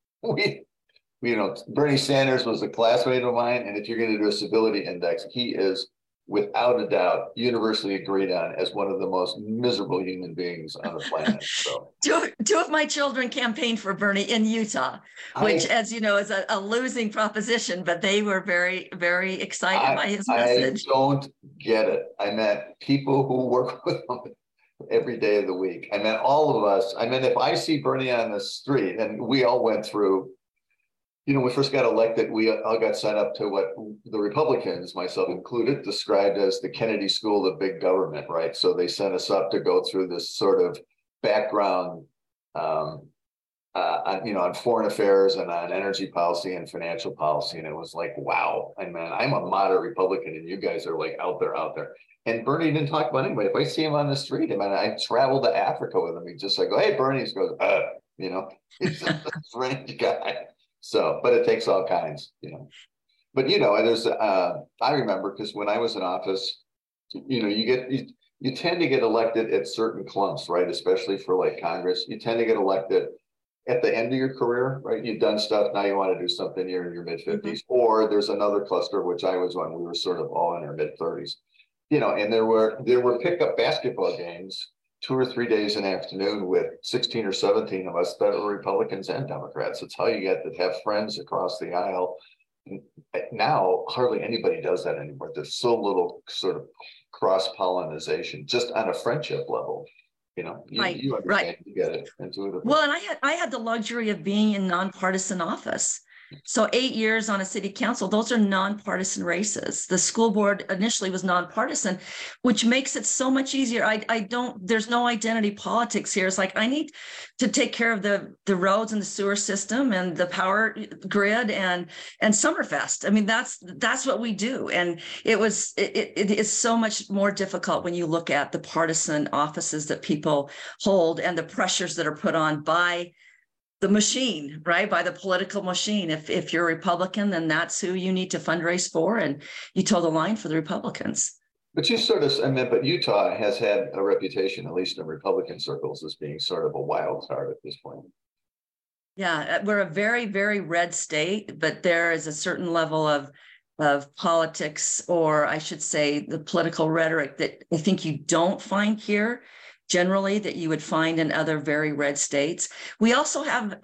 Bernie Sanders was a classmate of mine, and if you're going to do a civility index, he is, without a doubt, universally agreed on as one of the most miserable human beings on the planet. So two of my children campaigned for Bernie in Utah, which, as you know, is a losing proposition, but they were very, very excited by his message. I don't get it. I met people who work with him every day of the week. I mean, all of us. I mean, if I see Bernie on the street, and we all went through, when we first got elected, we all got signed up to what the Republicans, myself included, described as the Kennedy School of Big Government, right? So they sent us up to go through this sort of background on foreign affairs and on energy policy and financial policy. And it was like, wow, I mean, I'm a moderate Republican and you guys are like out there. And Bernie didn't talk about anybody. If I see him on the street, I mean, I traveled to Africa with him. He just like, hey, Bernie, he goes, he's a strange guy. So, but it takes all kinds, But there's I remember, because when I was in office, you tend to get elected at certain clumps, right? Especially for like Congress, you tend to get elected at the end of your career, right? You've done stuff, now you want to do something, you're in your mid-50s, or there's another cluster, which I was on. We were sort of all in our mid-30s, and there were pickup basketball games 2 or 3 days in the afternoon with 16 or 17 of us that were Republicans and Democrats. It's how you get to have friends across the aisle. Now, hardly anybody does that anymore. There's so little sort of cross-pollination, just on a friendship level. You understand, right. You get it intuitively. Well, and I had the luxury of being in nonpartisan office. So 8 years on a city council, those are nonpartisan races. The school board initially was nonpartisan, which makes it so much easier. There's no identity politics here. It's like, I need to take care of the roads and the sewer system and the power grid and Summerfest. I mean, that's what we do. And it is so much more difficult when you look at the partisan offices that people hold and the pressures that are put on by the machine, right? By the political machine. If you're a Republican, then that's who you need to fundraise for. And you toe the line for the Republicans. But but Utah has had a reputation, at least in Republican circles, as being sort of a wild card at this point. Yeah, we're a very, very red state, but there is a certain level of politics, or I should say the political rhetoric, that I think you don't find here generally, that you would find in other very red states. We also have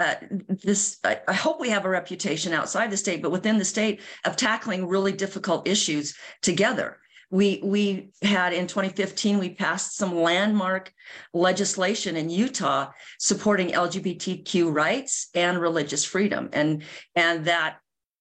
I hope we have a reputation outside the state, but within the state, of tackling really difficult issues together. We had in 2015, we passed some landmark legislation in Utah supporting LGBTQ rights and religious freedom. And the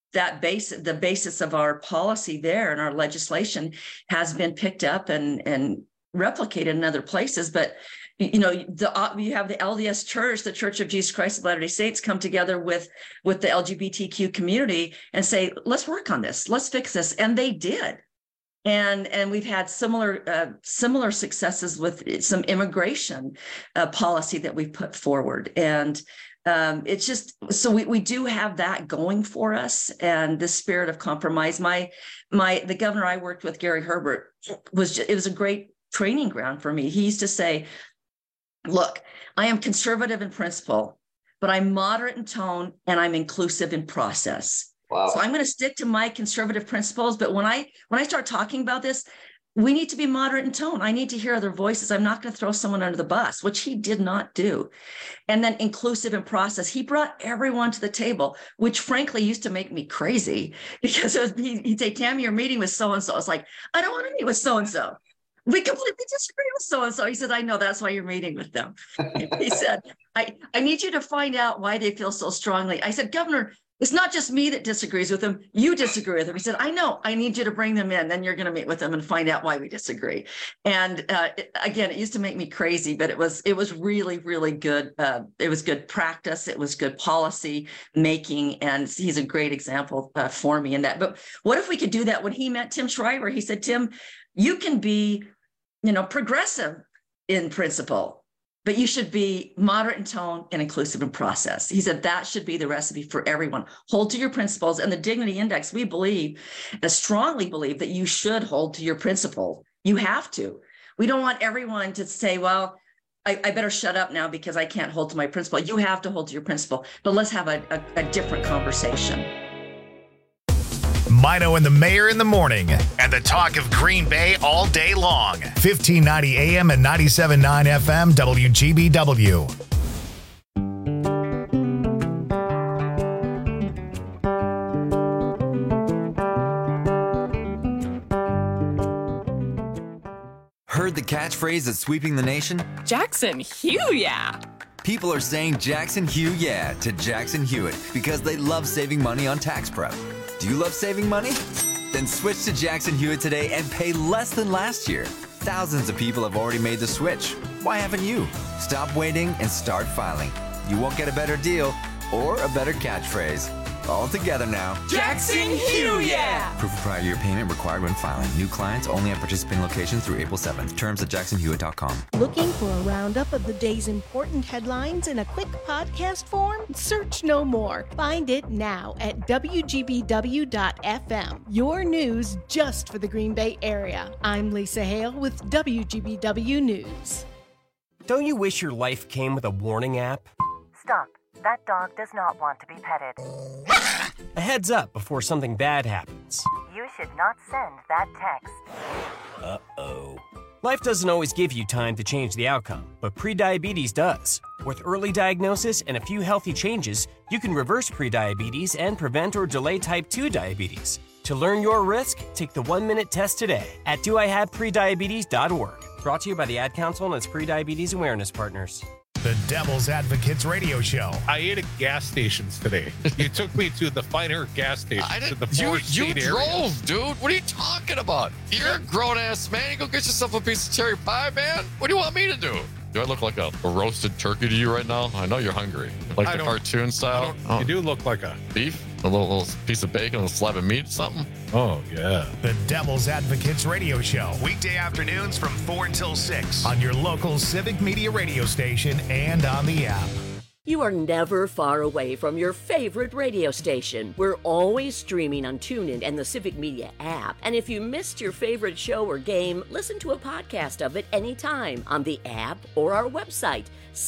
basis of our policy there and our legislation has been picked up and replicated in other places. But you have the LDS Church, the Church of Jesus Christ of Latter-day Saints, come together with the LGBTQ community and say, let's work on this, let's fix this, and they did. And we've had similar successes with some immigration policy that we've put forward. And it's just, so we do have that going for us, and the spirit of compromise. The governor I worked with, Gary Herbert, it was a great training ground for me. He used to say, look, I am conservative in principle, but I'm moderate in tone and I'm inclusive in process. Wow. So I'm going to stick to my conservative principles. But when I start talking about this, we need to be moderate in tone. I need to hear other voices. I'm not going to throw someone under the bus, which he did not do. And then inclusive in process. He brought everyone to the table, which frankly used to make me crazy because he'd say, Tammy, you're meeting with so-and-so. I was like, I don't want to meet with so-and-so. We completely disagree with so-and-so. He said, I know, that's why you're meeting with them. He said, I need you to find out why they feel so strongly. I said, Governor, it's not just me that disagrees with them. You disagree with them. He said, I know, I need you to bring them in. Then you're going to meet with them and find out why we disagree. And again, it used to make me crazy, but it was really, really good. It was good practice. It was good policy making. And he's a great example for me in that. But what if we could do that when he met Tim Shriver? He said, Tim, you can be, progressive in principle, but you should be moderate in tone and inclusive in process. He said that should be the recipe for everyone. Hold to your principles. And the Dignity Index, we strongly believe that you should hold to your principles. You have to. We don't want everyone to say, well, I better shut up now because I can't hold to my principle. You have to hold to your principle, but let's have a different conversation. Mino and the Mayor in the morning, and the talk of Green Bay all day long. 1590 AM and 97.9 FM WGBW. Heard the catchphrase that's sweeping the nation? Jackson Hugh, yeah. People are saying Jackson Hugh, yeah, to Jackson Hewitt because they love saving money on tax prep. Do you love saving money? Then switch to Jackson Hewitt today and pay less than last year. Thousands of people have already made the switch. Why haven't you? Stop waiting and start filing. You won't get a better deal or a better catchphrase. All together now. Jackson Hugh, yeah! Proof of prior year payment required when filing. New clients only at participating locations through April 7th. Terms at jacksonhewitt.com. Looking for a roundup of the day's important headlines in a quick podcast form? Search no more. Find it now at WGBW.FM. Your news just for the Green Bay area. I'm Lisa Hale with WGBW News. Don't you wish your life came with a warning app? Stop. That dog does not want to be petted. A heads up before something bad happens. You should not send that text. Uh-oh. Life doesn't always give you time to change the outcome, but prediabetes does. With early diagnosis and a few healthy changes, you can reverse prediabetes and prevent or delay type 2 diabetes. To learn your risk, take the 1-minute test today at doihaveprediabetes.org. Brought to you by the Ad Council and its prediabetes awareness partners. The Devil's Advocates Radio Show. I ate at gas stations today. You took me to the finer gas stations. You drove, dude. What are you talking about? You're a grown-ass man. You go get yourself a piece of cherry pie, man. What do you want me to do? Do I look like a roasted turkey to you right now? I know you're hungry. Like the cartoon style? You do look like a... Beef? A little piece of bacon, a slab of meat, something? Oh, yeah. The Devil's Advocates Radio Show. Weekday afternoons from 4 until 6 on your local Civic Media radio station and on the app. You are never far away from your favorite radio station. We're always streaming on TuneIn and the Civic Media app. And if you missed your favorite show or game, listen to a podcast of it anytime on the app or our website,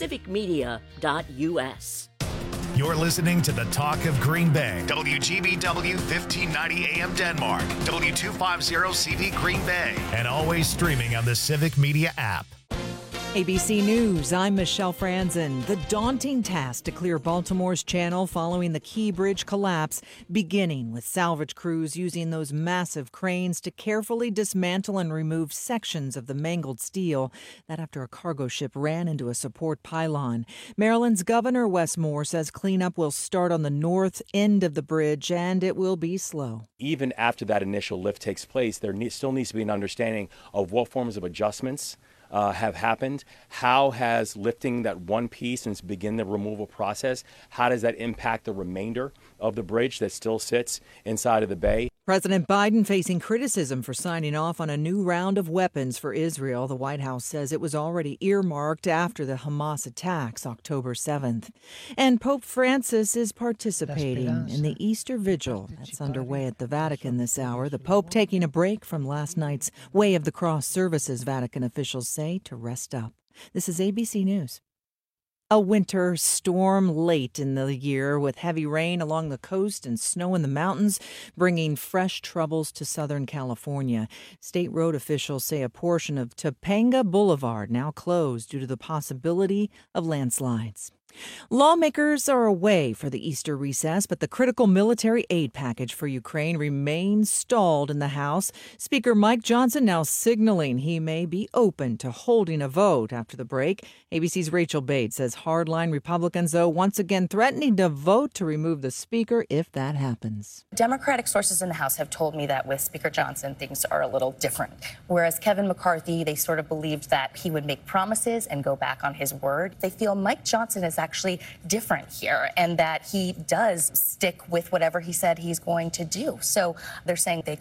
civicmedia.us. You're listening to the Talk of Green Bay. WGBW 1590 AM Denmark. W250CV Green Bay. And always streaming on the Civic Media app. ABC News, I'm Michelle Franzen. The daunting task to clear Baltimore's channel following the Key Bridge collapse, beginning with salvage crews using those massive cranes to carefully dismantle and remove sections of the mangled steel. That after a cargo ship ran into a support pylon. Maryland's Governor Wes Moore says cleanup will start on the north end of the bridge, and it will be slow. Even after that initial lift takes place, there still needs to be an understanding of what forms of adjustments have happened. How has lifting that one piece and begin the removal process, how does that impact the remainder of the bridge that still sits inside of the bay? President Biden facing criticism for signing off on a new round of weapons for Israel. The White House says it was already earmarked after the Hamas attacks October 7th. And Pope Francis is participating in the Easter Vigil that's underway at the Vatican this hour. The Pope taking a break from last night's Way of the Cross services, Vatican officials say, to rest up. This is ABC News. A winter storm late in the year with heavy rain along the coast and snow in the mountains, bringing fresh troubles to Southern California. State road officials say a portion of Topanga Boulevard now closed due to the possibility of landslides. Lawmakers are away for the Easter recess, but the critical military aid package for Ukraine remains stalled in the House. Speaker Mike Johnson now signaling he may be open to holding a vote after the break. ABC's Rachel Bates says hardline Republicans, though, once again threatening to vote to remove the speaker if that happens. Democratic sources in the House have told me that with Speaker Johnson, things are a little different. Whereas Kevin McCarthy, they sort of believed that he would make promises and go back on his word. They feel Mike Johnson is actually different here and that he does stick with whatever he said he's going to do. So they're saying they